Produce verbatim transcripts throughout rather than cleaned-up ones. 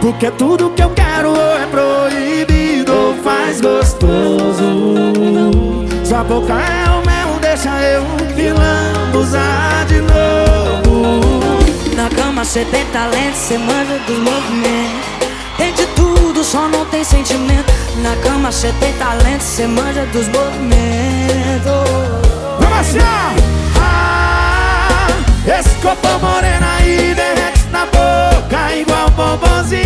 Porque tudo que eu quero ou é proibido ou faz gostoso. Sua boca é o mel, deixa eu me lambuzar de novo. Na cama cê tem talento, cê manja dos movimentos. Tem de tudo, só não tem sentimento. Na cama cê tem talento, cê manja dos movimentos. Vamos assim, ah, esse corpo moreno aí derrete na boca igual bombonzinho.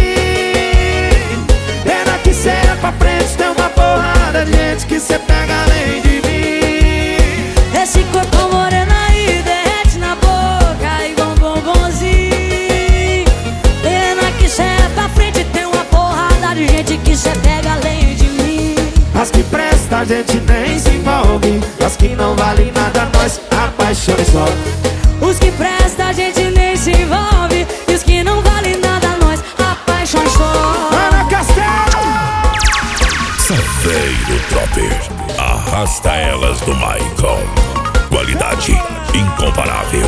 Pena que cê é pra frente, tem uma porrada de gente que cê pega além de mim. Esse corpo moreno aí derrete na boca igual um bombonzinho. Pena que cê é pra frente, tem uma porrada de gente que cê pega além de mim. As que presta a gente nem se envolve, as que não valem nada nós apaixona só. Os que presta a gente nem se envolve, e os que não valem nada nós apaixona só. Ana Castelo! Saveiro Dropper, arrasta elas do Michael. Qualidade incomparável.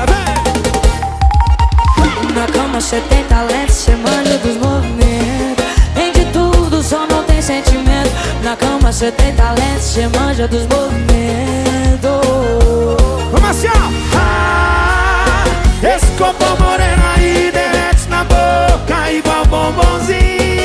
Na cama cê tem talento, cê manja dos movimentos. Tem de tudo, só não tem sentimento. Na cama cê tem talento, cê manja dos movimentos. Vamos assim, ó! Ah, esse corpo moreno aí derrete na boca igual bombonzinho.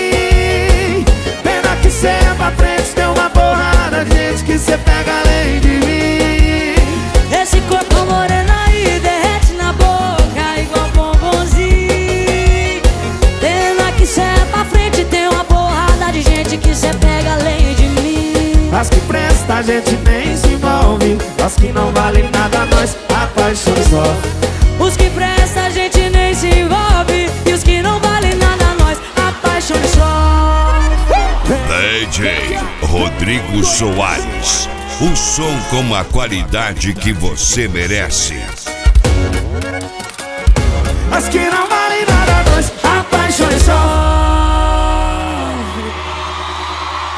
Pena que cê é pra frente, tem uma porrada de gente que cê pega além de mim. Esse corpo moreno aí derrete na boca igual bombonzinho. Pena que cê é pra frente, tem uma porrada de gente que cê pega além de mim. As que presta a gente nem se envolve, as que não valem nada nós apaixona só. Os que presta a gente nem se envolve, e os que não valem nada nós apaixona só. D J Rodrigo Soares, o som com a qualidade que você merece. As que não